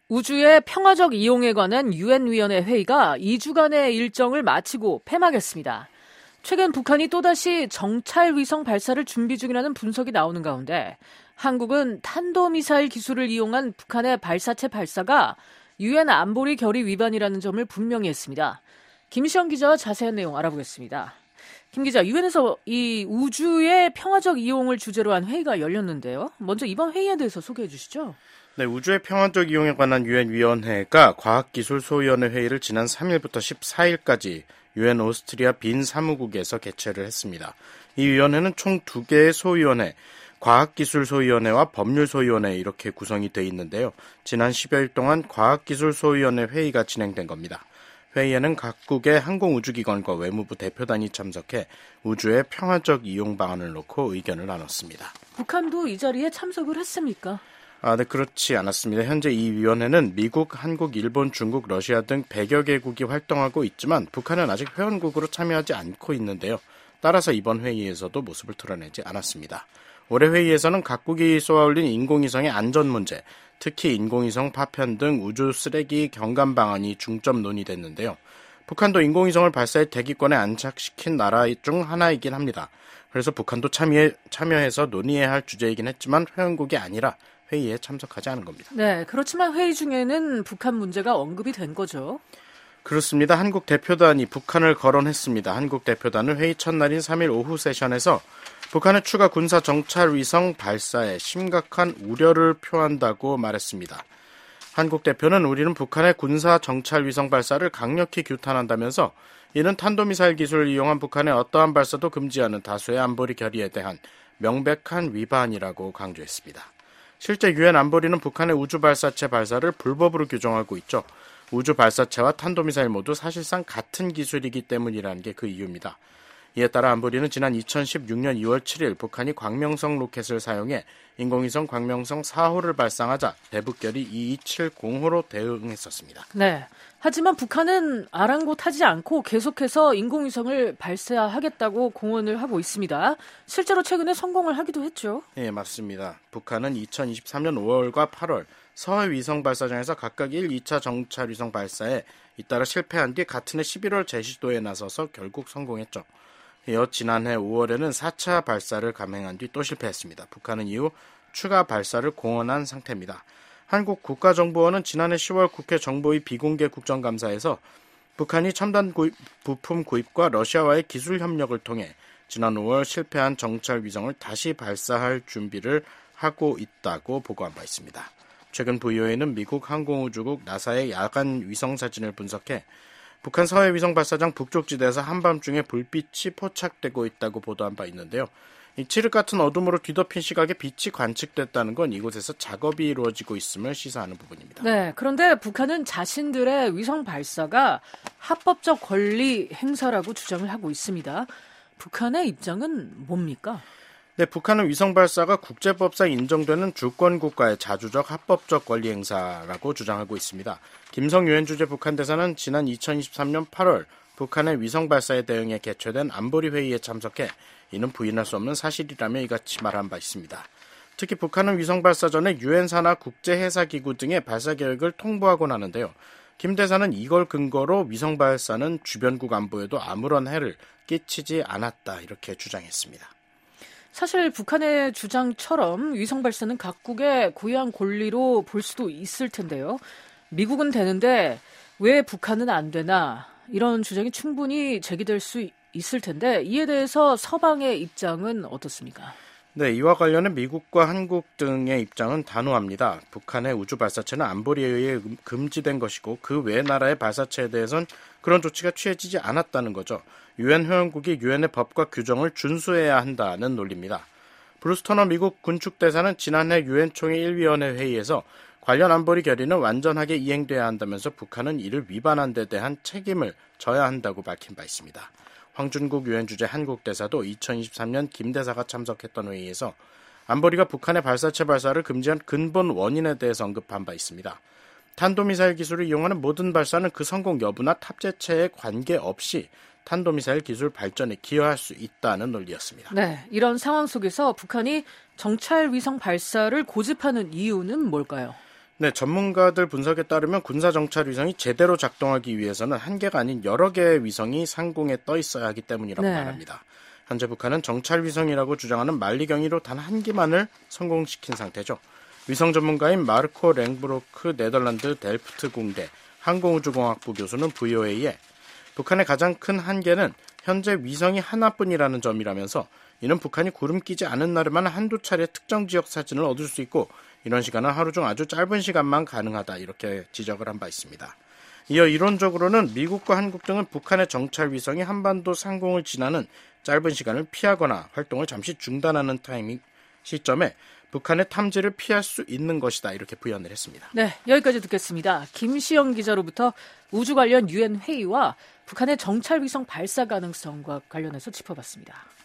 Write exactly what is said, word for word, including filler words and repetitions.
우주의 평화적 이용에 관한 유엔위원회 회의가 이 주간의 일정을 마치고 폐막했습니다. 최근 북한이 또다시 정찰위성 발사를 준비 중이라는 분석이 나오는 가운데 한국은 탄도미사일 기술을 이용한 북한의 발사체 발사가 유엔 안보리 결의 위반이라는 점을 분명히 했습니다. 김시영 기자와 자세한 내용 알아보겠습니다. 김 기자, 유엔에서 이 우주의 평화적 이용을 주제로 한 회의가 열렸는데요. 먼저 이번 회의에 대해서 소개해 주시죠. 네, 우주의 평화적 이용에 관한 유엔위원회가 과학기술소위원회 회의를 지난 삼 일부터 십사 일까지 유엔 오스트리아 빈 사무국에서 개최를 했습니다. 이 위원회는 총 두 개의 소위원회, 과학기술소위원회와 법률소위원회 이렇게 구성이 돼 있는데요. 지난 십여일 동안 과학기술소위원회 회의가 진행된 겁니다. 회의에는 각국의 항공우주기관과 외무부 대표단이 참석해 우주의 평화적 이용 방안을 놓고 의견을 나눴습니다. 북한도 이 자리에 참석을 했습니까? 아, 네, 그렇지 않았습니다. 현재 이 위원회는 미국, 한국, 일본, 중국, 러시아 등 백여 개국이 활동하고 있지만 북한은 아직 회원국으로 참여하지 않고 있는데요. 따라서 이번 회의에서도 모습을 드러내지 않았습니다. 올해 회의에서는 각국이 쏘아올린 인공위성의 안전 문제, 특히 인공위성 파편 등 우주 쓰레기 경감 방안이 중점 논의됐는데요. 북한도 인공위성을 발사해 대기권에 안착시킨 나라 중 하나이긴 합니다. 그래서 북한도 참여, 참여해서 논의해야 할 주제이긴 했지만 회원국이 아니라 회의에 참석하지 않은 겁니다. 네, 그렇지만 회의 중에는 북한 문제가 언급이 된 거죠. 그렇습니다. 한국 대표단이 북한을 거론했습니다. 한국 대표단은 회의 첫날인 삼 일 오후 세션에서 북한의 추가 군사 정찰 위성 발사에 심각한 우려를 표한다고 말했습니다. 한국 대표는 우리는 북한의 군사 정찰 위성 발사를 강력히 규탄한다면서 이는 탄도미사일 기술을 이용한 북한의 어떠한 발사도 금지하는 다수의 안보리 결의에 대한 명백한 위반이라고 강조했습니다. 실제 유엔 안보리는 북한의 우주 발사체 발사를 불법으로 규정하고 있죠. 우주 발사체와 탄도미사일 모두 사실상 같은 기술이기 때문이라는 게 그 이유입니다. 이에 따라 안보리는 지난 이천십육년 이월 칠일 북한이 광명성 로켓을 사용해 인공위성 광명성 사 호를 발사하자 대북결의 이이칠공호로 대응했었습니다. 네. 하지만 북한은 아랑곳하지 않고 계속해서 인공위성을 발사하겠다고 공언을 하고 있습니다. 실제로 최근에 성공을 하기도 했죠. 네, 맞습니다. 북한은 이천이십삼년 오월과 팔월 서해 위성 발사장에서 각각 일, 이차 정찰 위성 발사에 잇따라 실패한 뒤 같은 해 십일월 재시도에 나서서 결국 성공했죠. 이어 지난해 오월에는 사차 발사를 감행한 뒤 또 실패했습니다. 북한은 이후 추가 발사를 공언한 상태입니다. 한국 국가정보원은 지난해 시월 국회 정보위 비공개 국정감사에서 북한이 첨단 구입, 부품 구입과 러시아와의 기술 협력을 통해 지난 오월 실패한 정찰 위성을 다시 발사할 준비를 하고 있다고 보고한 바 있습니다. 최근 브이오에이는 미국 항공우주국 나사의 야간 위성 사진을 분석해 북한 서해 위성 발사장 북쪽 지대에서 한밤중에 불빛이 포착되고 있다고 보도한 바 있는데요. 이 칠흑 같은 어둠으로 뒤덮인 시각에 빛이 관측됐다는 건 이곳에서 작업이 이루어지고 있음을 시사하는 부분입니다. 네, 그런데 북한은 자신들의 위성 발사가 합법적 권리 행사라고 주장을 하고 있습니다. 북한의 입장은 뭡니까? 네, 북한은 위성 발사가 국제법상 인정되는 주권 국가의 자주적 합법적 권리 행사라고 주장하고 있습니다. 김성 유엔 주재 북한 대사는 지난 이천이십삼년 팔월 북한의 위성 발사에 대응해 개최된 안보리 회의에 참석해 이는 부인할 수 없는 사실이라며 이같이 말한 바 있습니다. 특히 북한은 위성 발사 전에 유엔 산하 국제해사기구 등의 발사 계획을 통보하곤 하는데요. 김 대사는 이걸 근거로 위성 발사는 주변국 안보에도 아무런 해를 끼치지 않았다 이렇게 주장했습니다. 사실 북한의 주장처럼 위성 발사는 각국의 고유한 권리로 볼 수도 있을 텐데요. 미국은 되는데 왜 북한은 안 되나 이런 주장이 충분히 제기될 수 있을 텐데 이에 대해서 서방의 입장은 어떻습니까? 네, 이와 관련해 미국과 한국 등의 입장은 단호합니다. 북한의 우주 발사체는 안보리에 의해 금지된 것이고 그 외 나라의 발사체에 대해선 그런 조치가 취해지지 않았다는 거죠. 유엔 회원국이 유엔의 법과 규정을 준수해야 한다는 논리입니다. 브루스 터너 미국 군축대사는 지난해 유엔 총회 일 위원회 회의에서 관련 안보리 결의는 완전하게 이행돼야 한다면서 북한은 이를 위반한 데 대한 책임을 져야 한다고 밝힌 바 있습니다. 황준국 유엔 주재 한국 대사도 이천이십삼년 김 대사가 참석했던 회의에서 안보리가 북한의 발사체 발사를 금지한 근본 원인에 대해서 언급한 바 있습니다. 탄도미사일 기술을 이용하는 모든 발사는 그 성공 여부나 탑재체에 관계없이 탄도미사일 기술 발전에 기여할 수 있다는 논리였습니다. 네, 이런 상황 속에서 북한이 정찰 위성 발사를 고집하는 이유는 뭘까요? 네, 전문가들 분석에 따르면 군사 정찰 위성이 제대로 작동하기 위해서는 한 개가 아닌 여러 개의 위성이 상공에 떠 있어야 하기 때문이라고 네. 말합니다. 현재 북한은 정찰 위성이라고 주장하는 만리경위로 단 한 기만을 성공시킨 상태죠. 위성 전문가인 마르코 랭브로크 네덜란드 델프트 공대 항공우주공학부 교수는 브이오에이에 북한의 가장 큰 한계는 현재 위성이 하나뿐이라는 점이라면서 이는 북한이 구름 끼지 않은 날에만 한두 차례 특정 지역 사진을 얻을 수 있고 이런 시간은 하루 중 아주 짧은 시간만 가능하다 이렇게 지적을 한 바 있습니다. 이어 이론적으로는 미국과 한국 등은 북한의 정찰 위성이 한반도 상공을 지나는 짧은 시간을 피하거나 활동을 잠시 중단하는 타이밍 시점에 북한의 탐지를 피할 수 있는 것이다 이렇게 부연을 했습니다. 네, 여기까지 듣겠습니다. 김시영 기자로부터 우주 관련 유엔 회의와 북한의 정찰 위성 발사 가능성과 관련해서 짚어봤습니다.